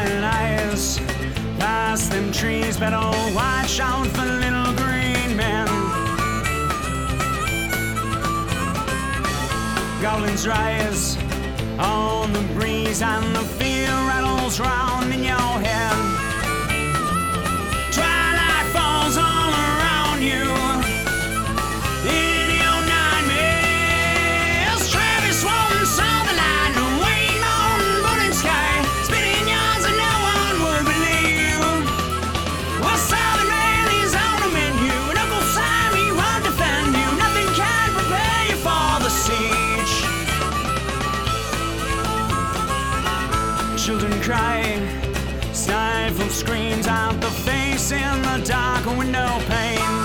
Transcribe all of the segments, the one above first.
Prying eyes past them trees, better watch out for little green men. Goblins rise on the breeze and the fear rattles round in your head. Twilight falls all around you in your nightmares. Travis Walton saw the light waiting on burning sky, spitting yarns that no one would believe. Well, Southern Man is on the menu, and Uncle Simon won't defend you. Nothing can prepare you for the siege. Children cry, stifled screams out the face in the dark window pane.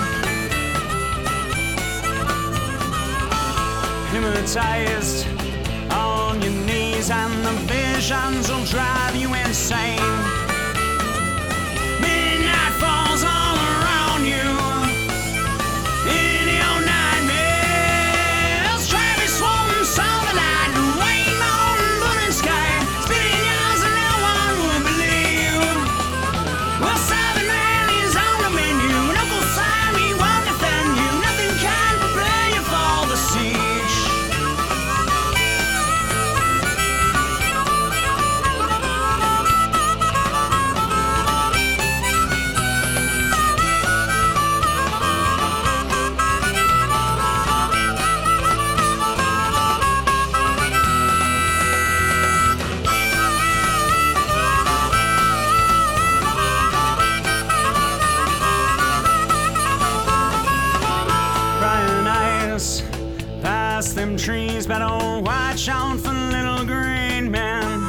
Hypnotized on your knees, and the visions will drive you insane. Midnight falls all around you in your nightmares. Travis Walton saw the light waiting on burning sky, spitting yarns that no one would believe. Well, Southern Man is on the menu, and Uncle Simon won't defend you. Nothing can prepare you for the siege. Prying eyes past them trees, better watch out for little green men.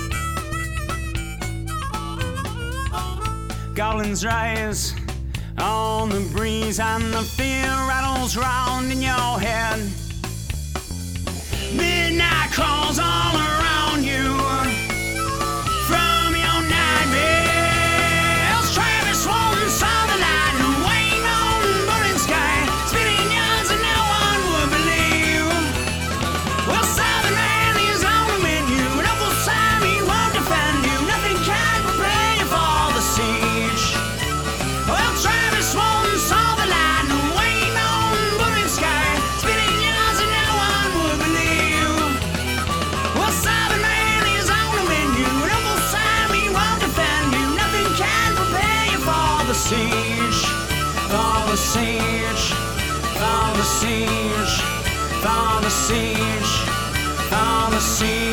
Goblins rise on the breeze, and the fear rattles round in your head. Midnight crawls all around you from your nightmares. Travis Walton saw the light waiting on burning sky, spitting yarns that no one would believe. Well, Southern Man is on the menu, and Uncle Simon won't defend you. Nothing can prepare you for the siege. Well, Travis Walton saw the light waiting on burning sky, spitting yarns that no one would believe. Well, Southern Man is on the menu, and Uncle Simon won't defend you. Nothing can prepare you for the siege, for the siege, for the siege, for the siege, for the siege.